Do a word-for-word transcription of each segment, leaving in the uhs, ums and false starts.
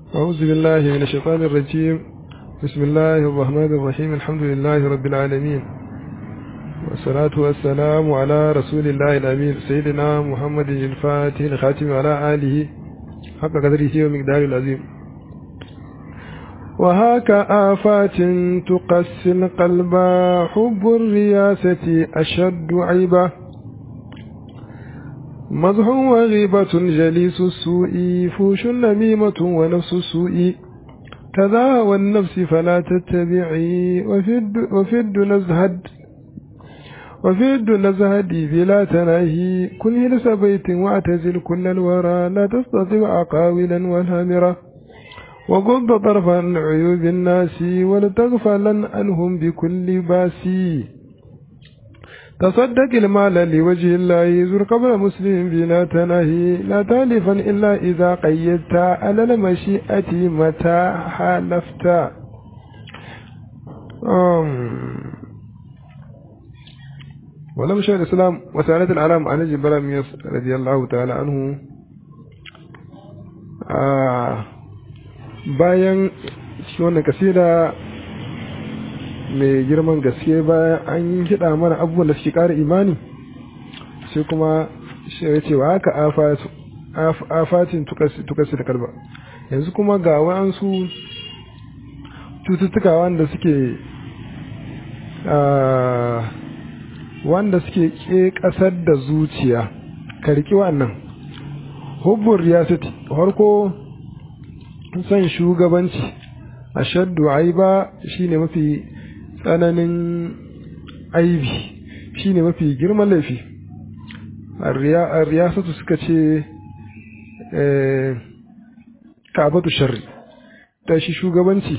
أعوذ بالله من الشيطان الرجيم. بسم الله الرحمن الرحيم. الحمد لله رب العالمين، والصلاة والسلام على رسول الله الأمين سيدنا محمد الفاتح الخاتم على آله حق قدره ومقداره العظيم. وهاك آفات تقسي القلب، حب الرياسة أشد عيبة، مدح وغيبة جليس السوء، فوش نميمة ونفس السوء، كذا والنفس فلا تتبعي، وفي الدنيا زهد وفي الدنيا زهد بلا تناهي، كن هلس بيت واعتزل كل الورى، لا تستطيع قاولا والهامرة، وغض طرفا عن عيوب الناس، ولتغفلن عنهم بكل باسي، تصدق المال لوجه الله، زر قبر مسلم بلا تناهي، لا تالفا إلا إذا قيدت على المشيئة متى حالفت. ولم شاء الإسلام وسألت العلام عن جبران رضي الله تعالى عنه. آه bayan shi wannan kasida mai girman gaske, bayan an yi hida mana abubuwan da suke ƙara imani, sai kuma shi ya ce wa haka afatin tukasi da kalba. Yanzu kuma ga wa'ansu cututtuka wanda suke wanda suke ke ƙasar da zuciya, karki wannan hubbur riyasati, harko san shugabanci, ashaddu aiba shine mafi tsananin aibi, shine mafi girman laifi. ar-riyasatu suka ce eh ka'abatu sharri, ta shi shugabanci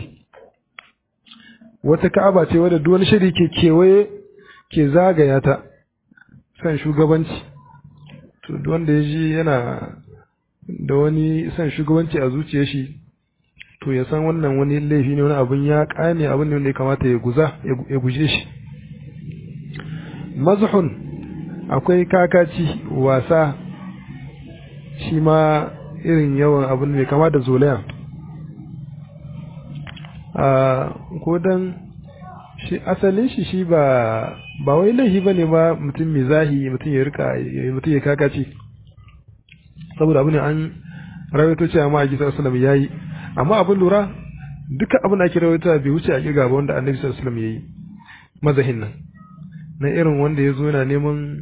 wata ka'aba ce wadda duk wani shari ke kewaye ke zagaya ta. san shugabanci to duk wanda ya ji yana da wani san shugabanci a zuciyar shi, to ya san wannan wani laifi ne, wani abun ya kane, abin ne wanda ya kamata ya guza ya guje shi. mazhun akwai kakaci, wasa, shi ma irin yawan abin mai kama da zolaya. a ko dan shi asalin shi shi ba ba wai laifi bane ba, mutum mizahi, mutum ya rika mutum ya kakaci, saboda abin an rawaito cewa ma a gisa sallallahu alaihi wasallam yayi. amma abin lura, duka abin da ake rawaita bai wuce a kirga ba wanda annabi sallallahu alaihi wasallam yayi. mazahin nan na irin wanda ya zo yana neman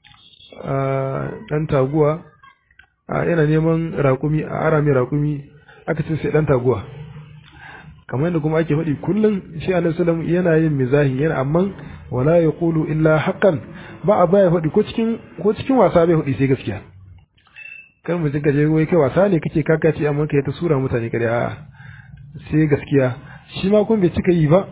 dan taguwa, yana neman raƙumi, a ara mai raƙumi, aka ce sai dan taguwa. kamar yadda kuma ake faɗi kullum, shi annabi sallallahu alaihi wasallam yana yin mizahi, yana amma wala yaqulu illa haqqan, ba a baya faɗi ko cikin ko cikin wasa bai faɗi sai gaskiya. kan mutum ka je wai kai wasa ne kake kakaci, amma kai ta sura mutane kare, a sai gaskiya. shi ma kun bai cika yi ba.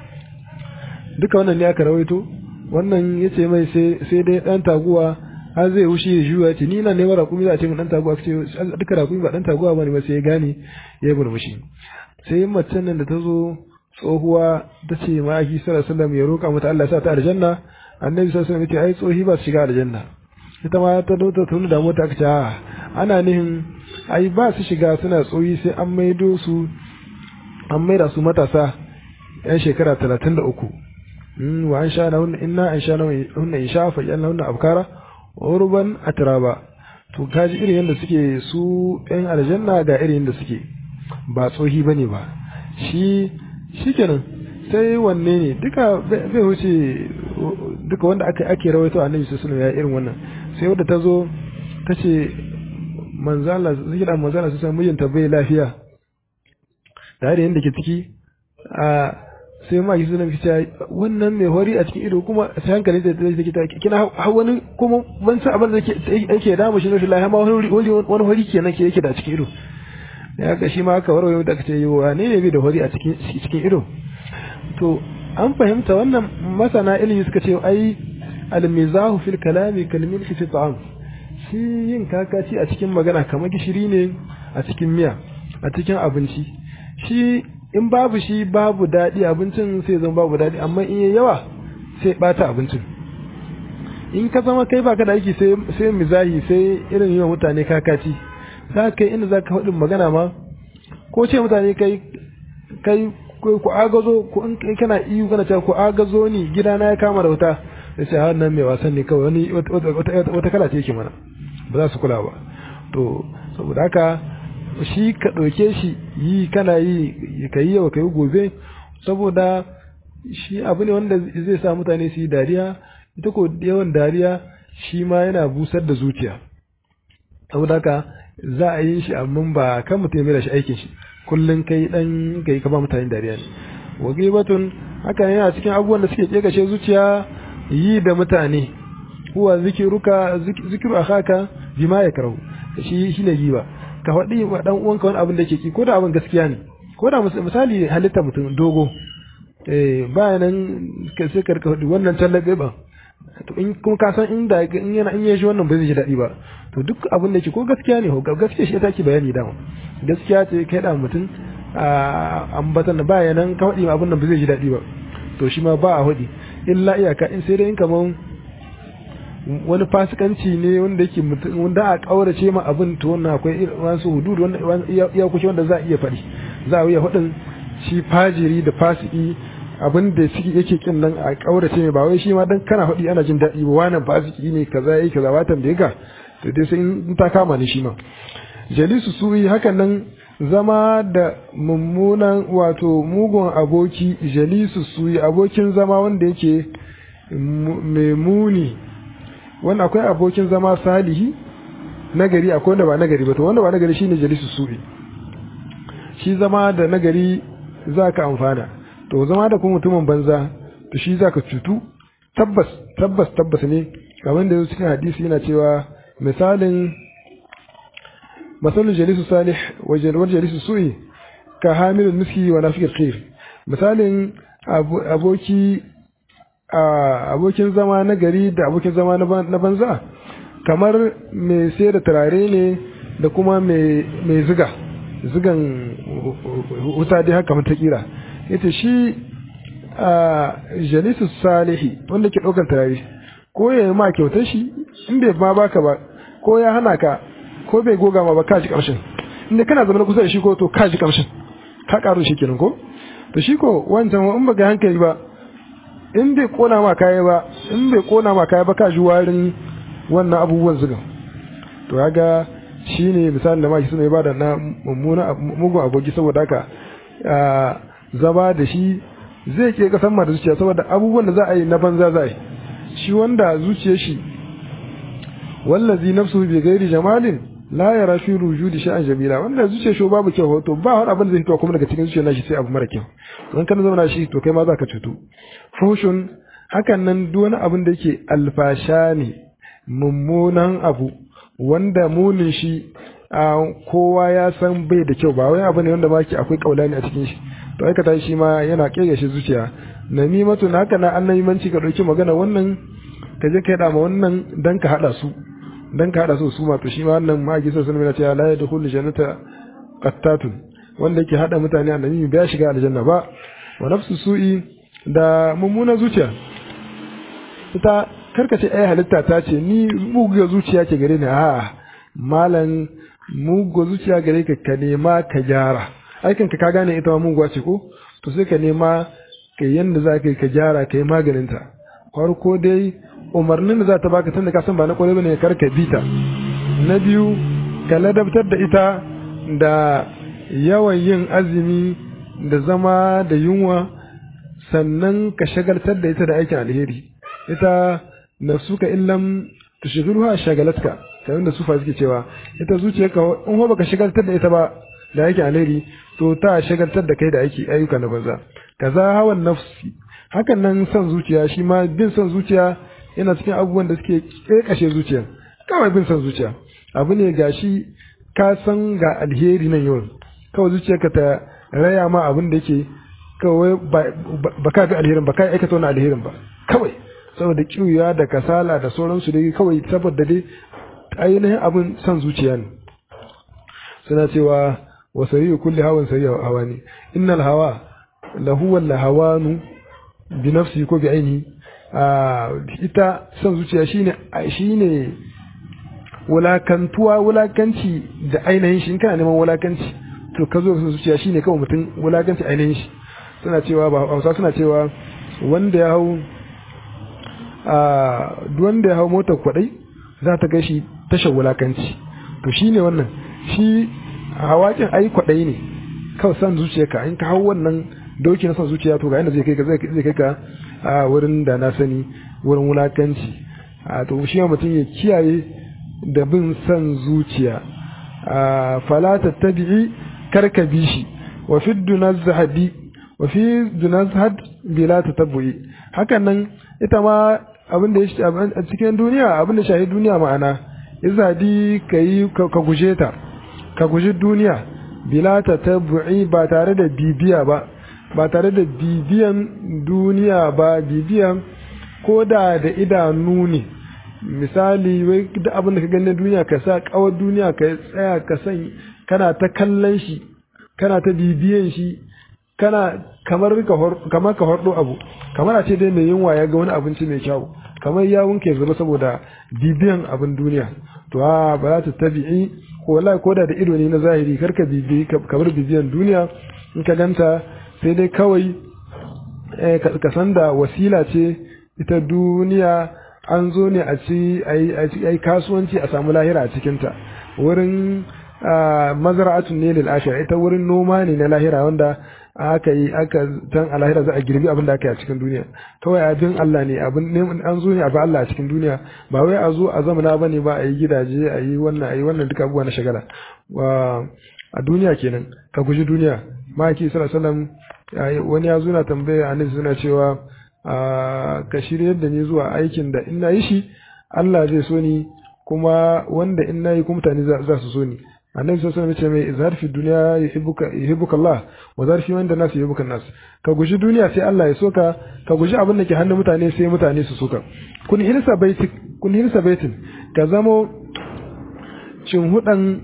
duka wannan ne aka rawaito. wannan yace mai sai sai dai dan taguwa har zai wuce ya juya, ce ni ina neman rakumi, za a ce min dan taguwa, ce duka rakumi ba dan taguwa bane ba, sai ya gane ya yi murmushi. sai macen nan da ta zo tsohuwa ta ce ma aki sallallahu alaihi wasallam ya roƙa mata Allah ya sa ta aljanna. annabi sallallahu alaihi wasallam ya ce ai tsohi ba su shiga aljanna. ita ma ta dauta tunu da mota, aka ce ana nihin ai ba su shiga suna tsoyi sai an maido su, an maida su matasa yan shekara talatin da uku. wa an sha na hunna inna an sha na hunna in sha fa yana hunna abkara urban atraba. to kaji irin yadda suke su yan aljanna, ga irin yadda suke, ba tsohi bane ba. shi shikenan sai wanne ne duka bai wuce, duka wanda aka ake rawaito annabi sallallahu alaihi wasallam ya irin wannan. sai wadda ta zo ta ce manzala zai da manzala su san mijinta bai lafiya da yadda ke ciki. a sai ma yi sunan kici wannan mai hori a cikin ido, kuma sai hankali da take ta kina wani kuma ban san abin da yake da mu shi rashin lafiya, ma wani wani hori kenan ke yake da cikin ido. ya ga shi ma aka warwaye da kace yi wa ne ne bai da hori a cikin cikin ido. to an fahimta wannan, masana ilimi suka ce ai al-mizahu fil kalami kalmin fi ta'am, shi yin kakaci a cikin magana kamar gishiri ne a cikin miya, a cikin abinci. shi in babu shi babu daɗi, abincin sai zama babu daɗi, amma in yi yawa sai ɓata abincin. in ka zama kai baka da aiki sai sai mizahi, sai irin yawan mutane kakaci, za ka yi inda za ka faɗin magana ma ko ce mutane kai kai ku agazo ku in kana iyo kana cewa ku agazo ni gidana ya kama da wuta sai har nan mai wasan ne kawai wani wata kala ce yake mana ba za su kula ba to saboda haka shi ka ɗauke shi yi kana yi ka yi yau ka yi gobe saboda shi abu ne wanda zai sa mutane su yi dariya ita ko yawan dariya shi ma yana busar da zuciya saboda haka za a yi shi amma ba kan mutum mai da shi aikin shi kullum kai dan kai ka ba mutane dariya ne wa gibatun haka yana cikin abubuwan da suke kekashe zuciya yi da mutane huwa zikiruka zikiru akhaka bima yakrahu shi shine giba ka faɗi wa dan uwanka wani abin da yake ki ko da abin gaskiya ne ko da misali halitta mutum dogo eh bayanan sai ka rika faɗi wannan tallabe ba to in kuma ka san inda in yana in yaji wannan ba zai ji daɗi ba to duk abin da yake ko gaskiya ne ko gaskiya shi take bayani dama gaskiya ce kai da mutum a ambatan bayanan ka faɗi abin nan ba zai ji daɗi ba to shi ma ba a faɗi illa iyaka in sai dai in kaman wani fasikanci ne wanda yake wanda a kaurace ma abin to wannan akwai wasu hudud wannan iya kuke wanda za a iya faɗi za a iya faɗin shi fajiri da fasiki abin da suke yake kin nan a kaurace mai ba wai shi ma dan kana faɗi ana jin daɗi ba wannan fasiki ne kaza yayi kaza watan da yaga to dai sai in ta kama ni shi ma jalisu suyi hakan nan zama da mummunan wato mugun aboki jalisu suyi abokin zama wanda yake mai muni wanda akwai abokin zama salihi nagari akwai wanda ba nagari ba to wanda ba nagari shine jalisu su'i shi zama da nagari zaka amfana to zama da kuma mutumin banza to shi zaka cutu tabbas tabbas tabbas ne kamar da cikin hadisi yana cewa misalin masalul jalisu salih wa jalisu su'i ka hamilul miski wa nafiqul khair misalin aboki abokin zama na gari da abokin zama na banza kamar mai sai da turare ne da kuma mai ziga zigan wuta dai haka mata kira ita shi a jalisu salihi wanda ke ɗaukar turare ko ya yi ma kyautar shi in bai ma baka ba ko ya hana ka ko bai goga ma ba ka ji kamshin inda kana zama kusa da shi ko to ka ji kamshin ka karu shi kenan ko to shi ko wancan in baka hankali ba in bai kona ma kaya ba in bai kona ma kaya ba ka ji warin wannan abubuwan zugan to kaga shine misalin da maki suna ba da na mummuna mugun aboki saboda haka zama da shi zai ke kasan ma da zuciya saboda abubuwan da za a yi na banza za a yi shi wanda zuciyar shi wallazi nafsuhu bi ghairi jamalin la yara fi wujudi sha'an jamila wanda zuciyar shi babu kyau to ba wani abin da zai fito kuma daga cikin zuciyar nashi sai abu mara kyau don kana zama shi to kai ma zaka cutu fushun hakan nan duk wani abin da yake alfasha ne mummunan abu wanda munin shi kowa ya san bai da kyau ba wai abu ne wanda ba ki akwai kaulani a cikin shi to aikata shi ma yana kege shi zuciya namimatu haka na annabimanci ka dauki magana wannan ka je kai da ma wannan dan ka hada su dan ka hada su su ma to shi ma wannan ma gisa sun mina cewa la yadkhulu jannata qattatun wanda yake hada mutane annabi bai shiga aljanna ba wa nafsu su'i da mummuna zuciya ita karkace ai halitta ta ce ni mugu zuciya ke gare ni a malan mugu zuciya gare ka ka nema ka gyara aikin ka ka gane ita ma muguwa ce ko to sai ka nema kai yanda za ka yi ka gyara kai maganin ta farko dai umarnin da za ta baka tunda ka san ba na kwarai bane kar ka bita na biyu ka ladabtar da ita da yawan yin azumi da zama da yunwa sannan ka shagaltar da ita da aikin alheri ita nafsuka illam tushghiluha shagalatka kamar da sufa suke cewa ita zuciyarka in ba baka shagaltar da ita ba da aikin alheri to ta shagaltar da kai da aiki ayyuka na banza kaza hawan nafsi hakan nan son zuciya shi ma bin son zuciya yana cikin abubuwan da suke kashe zuciya kawai bin son zuciya abu ne gashi ka san ga alheri nan yau kawai zuciyarka ta raya ma abin da yake kawai ba ka bi alherin ba ka aikata wani alherin ba kawai saboda kiwiya da kasala da sauransu dai kawai saboda dai ainihin abin son zuciya ne suna cewa wa sari'u kulli hawan sari'u hawani innal hawa lahu wal hawanu bi nafsi ko bi aini ita son zuciya shine shine wulakantuwa wulakanci da ainihin shi kana neman wulakanci to ka zo ka zuciya shine kawai mutum wulakanci ainihin shi suna cewa ba Hausa suna cewa wanda ya hau a duk wanda ya hau motar kwadai za ta kai shi tashar wulakanci to shine wannan shi hawakin ai kwadai ne kawai san zuciyarka in ka hau wannan doki na san zuciya to ga inda zai kai ka zai kai ka a wurin da na sani wurin wulakanci a to shi mutum ya kiyaye da bin san zuciya a fala tattabi'i karka bi shi wa fi dunazhadi wa fi dunazhad bila tatabbu'i hakan nan ita ma abin da ya a cikin duniya abin da shahi duniya ma'ana izadi kai ka guje ta ka guji duniya bila tatabbu'i ba tare da bibiya ba ba tare da bibiyan duniya ba bibiyan koda da idanu ne misali wai duk abin da ka gani duniya ka sa kawar duniya ka tsaya ka san kana ta kallon shi kana ta bibiyan shi kana kamar ka kamar ka hordo abu kamar a ce dai mai yunwa ya ga wani abinci mai kyau kamar ya wunke zuba saboda bibiyan abin duniya to a ba za ta tabi'i ko wallahi koda da ido ne na zahiri karka bibi kamar bibiyan duniya in ka ganta sai dai kawai ka san da wasila ce ita duniya an zo ne a ci ai kasuwanci a samu lahira a cikinta wurin mazra'atun ne lil akhirah ita wurin noma ne na lahira wanda aka yi aka tan a lahira za a girbi abin da aka yi a cikin duniya kawai abin Allah ne abin ne an zo ne a ba Allah a cikin duniya ba wai a zo a zamana bane ba a yi gidaje a yi wannan a yi wannan duka abubuwa na shagala a duniya kenan ka guji duniya maki sallallahu alaihi wasallam wani ya zo na tambaya annabi suna cewa ka shiryar da ni zuwa aikin da in nayi shi Allah zai so ni kuma wanda in nayi kuma mutane za su so ni annabi sallallahu alaihi wasallam ya ce mai izhar fi dunya yuhibbuka yuhibbuka Allah wa zar fi wanda nas yuhibbuka nas ka guji duniya sai Allah ya soka ka guji abin da ke hannun mutane sai mutane su soka kun hirsa baitik kun hirsa baitin ka zamo cin hudan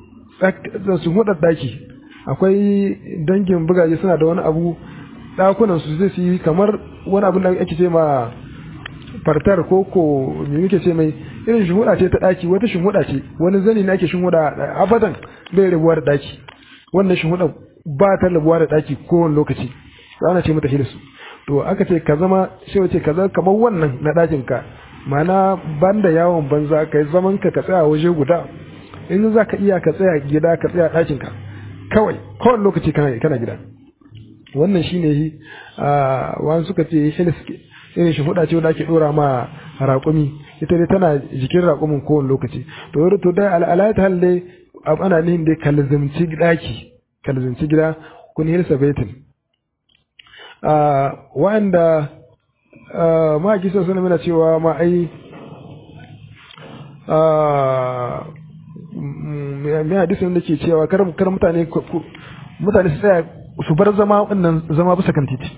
cin hudan daki akwai dangin bugaje suna da wani abu dakunan su zai yi kamar wani abin da ake ce ma fartar ko ko me yake ce mai irin shinhuda ce ta daki wata shinhuda ce wani zani ne ake shinhuda abadan bai rabuwa da daki wannan shinhuda ba ta rabuwa da daki kowane lokaci ana ce mata hirsu to aka ce ka zama shi wace ka zama kamar wannan na dakin ka mana banda yawon banza kai zaman ka ka tsaya waje guda in za ka iya ka tsaya gida ka tsaya dakin ka kawai kowane lokaci kana kana gida wannan shine yi a wani suka ce hilis irin shi huda ce wanda ake dora ma raƙumi ita dai tana jikin raƙumin kowane lokaci to to dai al'alayata hal dai ana nihin dai kalzimci daki kalzimci gida kun hirsa baitin a wanda ma kisa suna mana cewa ma ai a mai hadisin da ke cewa kar mutane mutane su tsaya su bar zama wannan zama bisa kan titi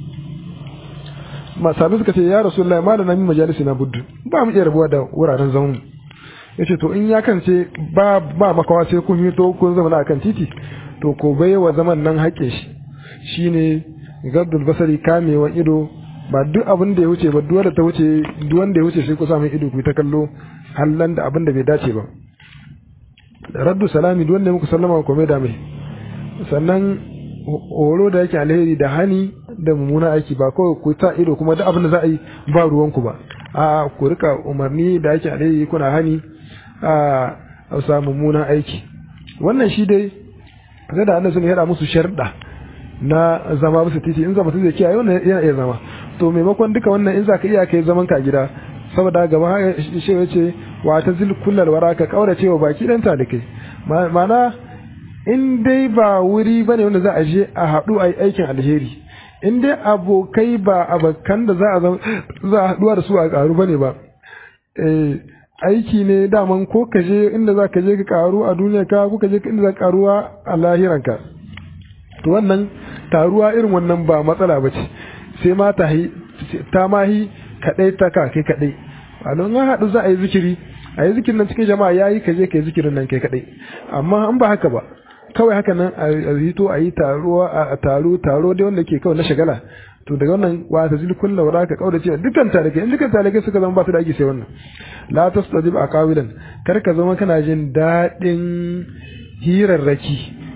masabi suka ce ya rasulullahi ma da namin majalisi na buddu ba mu iya rabuwa da wuraren zaman yace to in ya kance ba ba makawa sai kun yi to kun zama na kan titi to ko bai wa zaman nan haƙe shi shine gaddul basari kamewa ido ba duk abin da ya wuce ba duk wanda ta wuce duk wanda ya wuce sai ku samu ido ku ta kallo hallan da abin da bai dace ba raddu salami duk wanda muku sallama ko mai da mai sannan horo da yake alheri da hani da mummuna aiki ba kawai ku ta ido kuma duk abin da za a yi ba ruwanku ba a ku rika umarni da yake alheri kuna hani a sa mummuna aiki wannan shi dai sai da annabi sun hada musu sharda na zama musu titi in zama zai kiyaye wannan yana iya zama to maimakon duka wannan in zaka iya kai zaman ka gida saboda gaba shi yace wa tazil kullal waraka kaurace wa baki dan ta da kai ma'ana in dai ba wuri bane wanda za a je a haɗu a yi aikin alheri in dai abokai ba abokan da za a za a haɗuwa da su a ƙaru bane ba eh aiki ne daman ko ka je inda za ka je ka ƙaru a duniya ka ko ka je inda za ka ƙaruwa a lahiranka to wannan taruwa irin wannan ba matsala ba ce sai ma ta ta mahi kaɗai ta ka kai kaɗai a don an haɗu za a yi zikiri a yi zikirin nan cikin jama'a yayi ka je ka yi zikirin nan kai kaɗai amma an ba haka ba kawai haka nan a hito a yi taro a taro taro dai wanda ke kawai na shagala to daga wannan wa ta zil kullu wa ka kauda cewa dukkan talake in dukkan talake suka zama ba su da ake sai wannan la tastajib aqawilan kar ka zama kana jin dadin hirarraki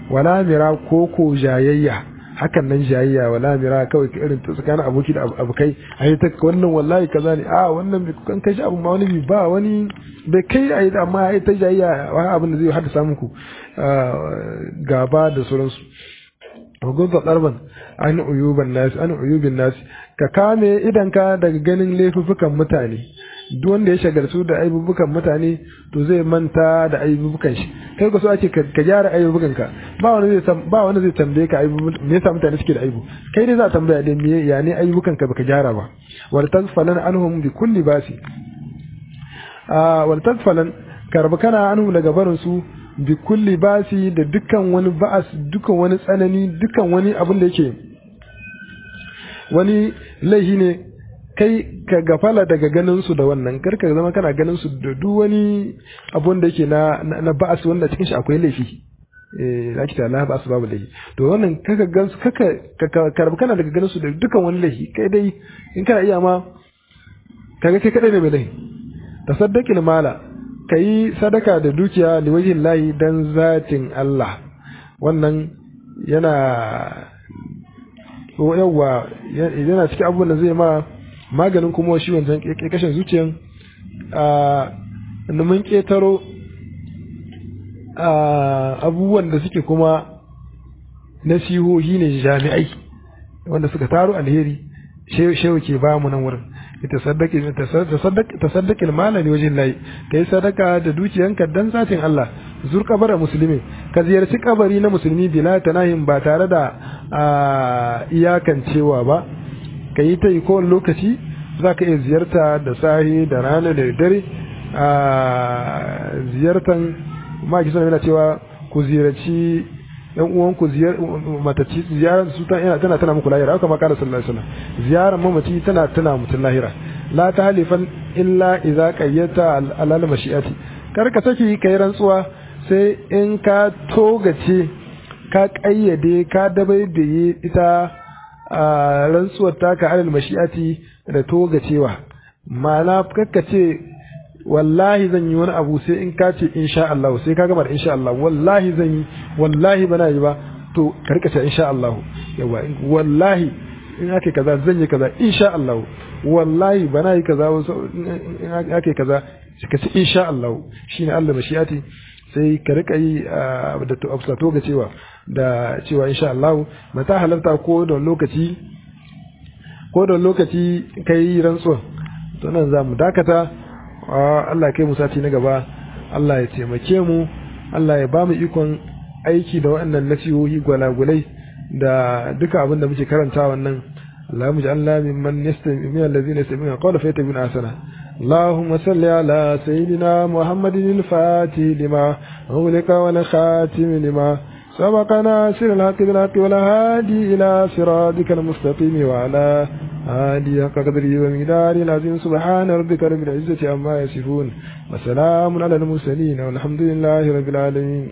wala mira ko ko jayayya hakan nan jayayya wala mira kawai irin tsakanin aboki da abokai ai ta wannan wallahi kaza ne a wannan bai kan kai abu ma wani ba wani bai kai ai amma ai ta jayayya wani abin da zai haddasa muku gaba da sauransu gudu darban an uyuban nasi an uyubin nasi ka kame idan ka daga ganin laifukan mutane duk wanda ya shagaltu da aibubukan mutane to zai manta da aibubukan shi kai ko so ake ka gyara aibubukan ka ba wani zai ba wani zai tambaye ka aibu me yasa mutane suke da aibu kai dai za a tambaya dai me ya ne aibubukan ka baka gyara ba wal tazfalan anhum bi kulli basi ah wal tazfalan karba kana anhum daga barin su bi kulli basi da dukkan wani ba'as dukkan wani tsanani dukkan wani abin da yake wani laihi ne kai ka gafala daga ganin su da wannan karka zama kana ganin su da duk wani abun da yake na na ba'as wanda cikin shi akwai laifi eh zaki ta Allah ba'as babu laifi to wannan kaka gansu kaka karba kana daga ganin su da dukkan wani laifi kai dai in kana iya ma kaga kai kadai ne mai laifi tasaddaqil mala kai sadaka da dukiya li wajhin lahi dan zatin Allah wannan yana yawa yana cikin abubuwan da zai ma maganin kuma shi wancan kashin zuciyan a mun ketaro abubuwan da suke kuma nasihohi ne jami'ai wanda suka taro alheri shehu ke ba mu nan wurin tasaddaqi tasaddaqi al-mala li wajhi Allah kai sadaka da dukiyanka dan zatin Allah zur kabara muslimi ka ziyarci kabari na musulmi bila tanahim ba tare da iyakan cewa ba kai ta yi kowane lokaci zaka iya ziyarta da sahi da rana da dare ziyartan ma ki sanar cewa ku ziyarci yan uwanku mataci ziyarar su tana tana muku lahira haka ma kana sallallahu alaihi wasallam ziyarar mamaci tana tana mutun lahira la tahlifan illa idza qayyata alal mashiati kar ka saki kai rantsuwa sai in ka togace ka kayyade ka dabaibaye ita rantsuwar taka alal mashiati da togacewa ma'ana kakkace wallahi zan yi wani abu sai in ka ce insha Allah sai ka gama da insha Allah wallahi zan yi wallahi bana yi ba to ka rika ce insha Allah yawa wallahi in ake kaza zan yi kaza insha Allah wallahi bana yi kaza in ake kaza ka ce insha Allah shine Allah mashiati sai ka rika yi da to absato ga cewa da cewa insha Allah mata halarta ko da lokaci ko da lokaci kai rantsuwa to nan zamu dakata Allah kai mu sati na gaba Allah ya taimake mu Allah ya ba mu ikon aiki da waɗannan nasihohi gwalagulai da duka abin da muke karanta wannan Allah mu ja'alna mimman yastami min allazina yastami'una qawla fa yattabi'una ahsana اللهم صل على سيدنا محمد الفاتح لما أغلق والخاتم لما سبق ناصر الحق بالحق والهادي إلى صراطك المستقيم وعلى آله قدره ومقداره العظيم سبحان ربك رب العزة عما يصفون وسلام على المرسلين والحمد لله رب العالمين.